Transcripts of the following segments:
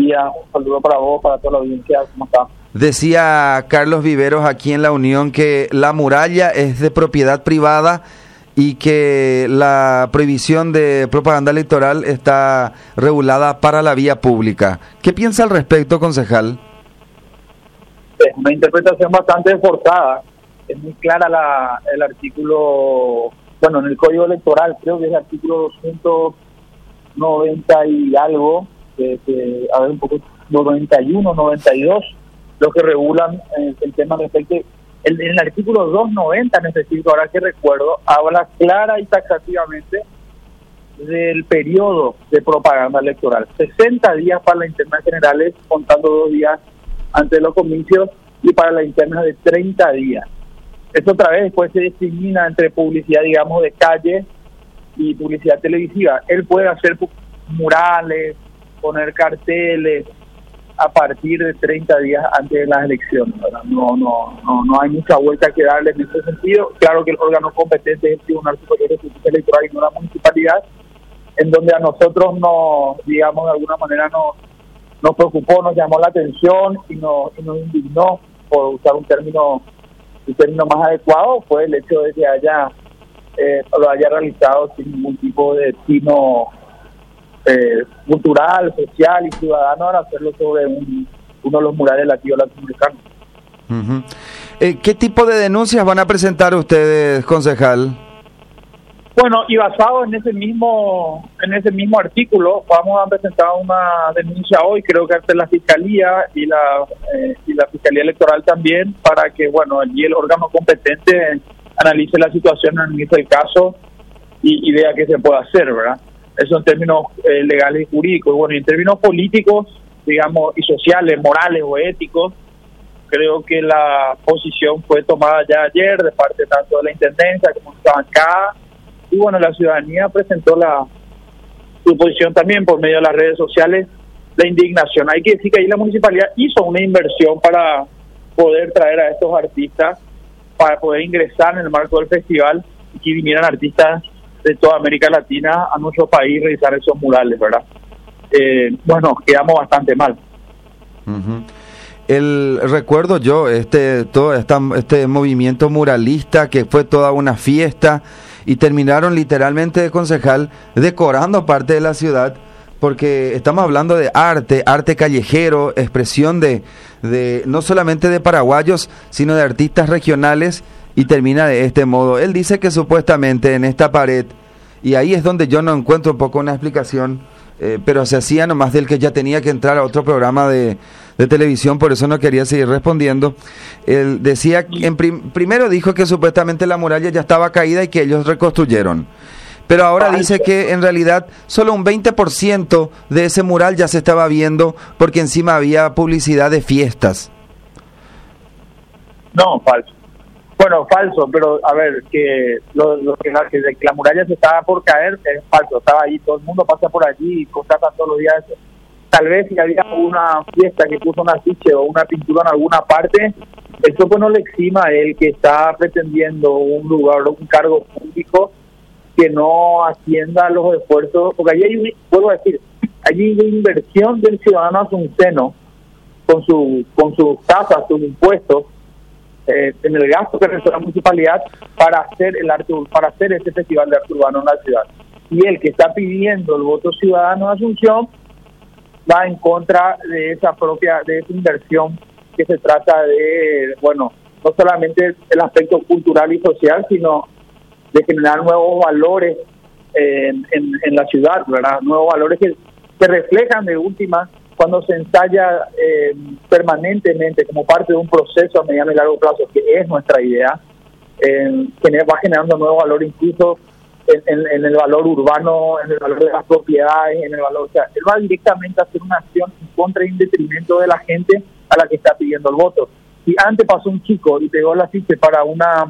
día. Un saludo para vos, para toda la audiencia. ¿Cómo está? Decía Carlos Viveros aquí en La Unión que la muralla es de propiedad privada y que la prohibición de propaganda electoral está regulada para la vía pública. ¿Qué piensa al respecto, concejal? Es una interpretación bastante forzada. Es muy clara el artículo, bueno, en el Código Electoral, creo que es el artículo 290 y algo, a ver un poco, 91, 92, los que regulan el tema respecto. En el artículo 290 en específico, ahora que recuerdo, habla clara y taxativamente del periodo de propaganda electoral. 60 días para las internas generales, contando 2 días antes de los comicios, y para las internas de 30 días. Eso otra vez después se discrimina entre publicidad, digamos, de calle y publicidad televisiva. Él puede hacer murales, poner carteles a partir de 30 días antes de las elecciones, ¿verdad? No hay mucha vuelta que darle en ese sentido. Claro que el órgano competente es el Tribunal Superior de Justicia Electoral y no la municipalidad, en donde a nosotros digamos, de alguna manera nos preocupó, nos llamó la atención y nos indignó, por usar un término más adecuado, fue el hecho de que lo haya realizado sin ningún tipo de destino cultural, social y ciudadano, al hacerlo sobre uno de los murales latinos latinoamericanos. Uh-huh. ¿Qué tipo de denuncias van a presentar ustedes, concejal? Bueno, y basado en ese mismo artículo, vamos a presentar una denuncia hoy, creo que ante la Fiscalía y la Fiscalía Electoral también, para que, bueno, allí el órgano competente analice la situación, analice el caso y vea qué se puede hacer, ¿verdad? Eso en términos legales y jurídicos. Bueno, y en términos políticos, digamos, y sociales, morales o éticos, creo que la posición fue tomada ya ayer de parte tanto de la Intendencia como de la bancada. Y bueno, la ciudadanía presentó su posición también por medio de las redes sociales, la indignación. Hay que decir que ahí la municipalidad hizo una inversión para poder traer a estos artistas, para poder ingresar en el marco del festival y que vinieran artistas de toda América Latina a nuestro país realizar esos murales, ¿verdad? Bueno, quedamos bastante mal. Uh-huh. Recuerdo yo todo este movimiento muralista que fue toda una fiesta y terminaron literalmente, concejal, decorando parte de la ciudad, porque estamos hablando de arte callejero, expresión de no solamente de paraguayos, sino de artistas regionales, y termina de este modo. Él dice que supuestamente en esta pared, y ahí es donde yo no encuentro un poco una explicación, pero se hacía nomás del que ya tenía que entrar a otro programa de televisión, por eso no quería seguir respondiendo. Él decía, primero dijo que supuestamente la muralla ya estaba caída y que ellos reconstruyeron, pero ahora dice que en realidad solo un 20% de ese mural ya se estaba viendo porque encima había publicidad de fiestas. No, falso. Bueno, falso, pero a ver, que la muralla se estaba por caer es falso. Estaba ahí, todo el mundo pasa por allí y constata todos los días eso. Tal vez si había una fiesta que puso un afiche o una pintura en alguna parte, eso pues no le exima a él que está pretendiendo un lugar o un cargo público que no atienda los esfuerzos, porque allí vuelvo a decir, allí hay inversión del ciudadano asunceno con sus tasas, sus impuestos, en el gasto que realizó la municipalidad para hacer ese festival de arte urbano en la ciudad. Y el que está pidiendo el voto ciudadano de Asunción va en contra de esa inversión que se trata de, bueno, no solamente el aspecto cultural y social, sino de generar nuevos valores en la ciudad, ¿verdad? Nuevos valores que se reflejan de última cuando se ensaya permanentemente como parte de un proceso a mediano y largo plazo, que es nuestra idea, va generando nuevos valores incluso en el valor urbano, en el valor de las propiedades, en el valor, o sea, él va directamente a hacer una acción en contra y en detrimento de la gente a la que está pidiendo el voto. Si antes pasó un chico y pegó la afiche para una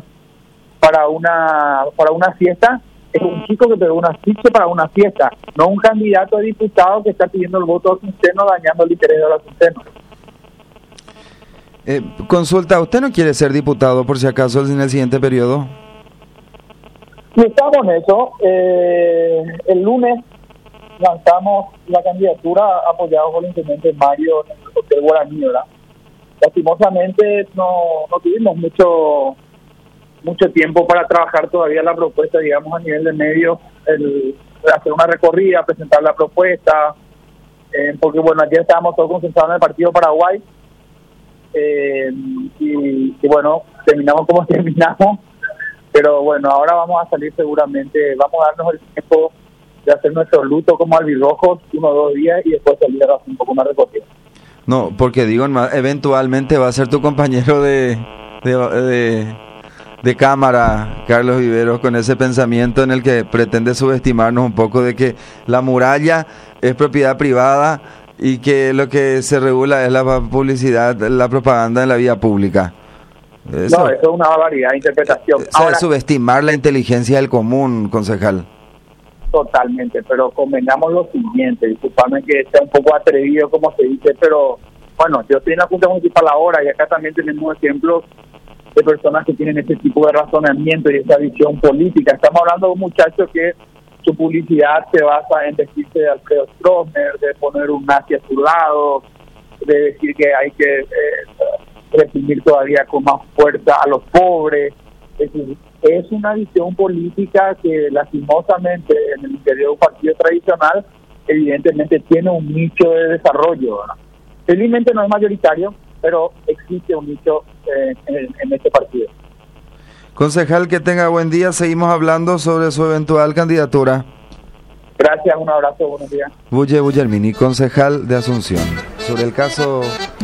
fiesta, es un chico que pegó una afiche para una fiesta, no un candidato a diputado que está pidiendo el voto asunceno, dañando el interés de los asunceno. Consulta, ¿usted no quiere ser diputado por si acaso en el siguiente periodo? Y estamos en eso. El lunes lanzamos la candidatura apoyados por el intendente Mario en el Hotel Guaraní, ¿verdad? Lastimosamente no tuvimos mucho tiempo para trabajar todavía la propuesta, digamos, a nivel de medios, hacer una recorrida, presentar la propuesta, porque bueno, ayer estábamos todos concentrados en el partido Paraguay, y bueno, terminamos como terminamos, pero bueno, ahora vamos a salir seguramente, vamos a darnos el tiempo de hacer nuestro luto como albirrojos 1 o 2 días y después salir a hacer un poco más recorrido. No, porque digo, eventualmente va a ser tu compañero de cámara, Carlos Viveros, con ese pensamiento en el que pretende subestimarnos un poco de que la muralla es propiedad privada y que lo que se regula es la publicidad, la propaganda en la vía pública. Eso es una barbaridad de interpretación. Ahora, subestimar la inteligencia del común, concejal. Totalmente, pero convengamos lo siguiente, disculpame que sea un poco atrevido como se dice, pero bueno, yo estoy en la Junta Municipal ahora y acá también tenemos ejemplos de personas que tienen ese tipo de razonamiento y esa visión política. Estamos hablando de un muchacho que su publicidad se basa en vestirse de Alfredo Stroessner, de poner un nazi a su lado, de decir que hay que reprimir todavía con más fuerza a los pobres. Es decir, es una visión política que lastimosamente en el interior de un partido tradicional evidentemente tiene un nicho de desarrollo, ¿verdad? Felizmente no es mayoritario, pero existe un nicho en este partido. Concejal, que tenga buen día. Seguimos hablando sobre su eventual candidatura. Gracias, un abrazo, buenos días. Bulle Bullermini, concejal de Asunción. Sobre el caso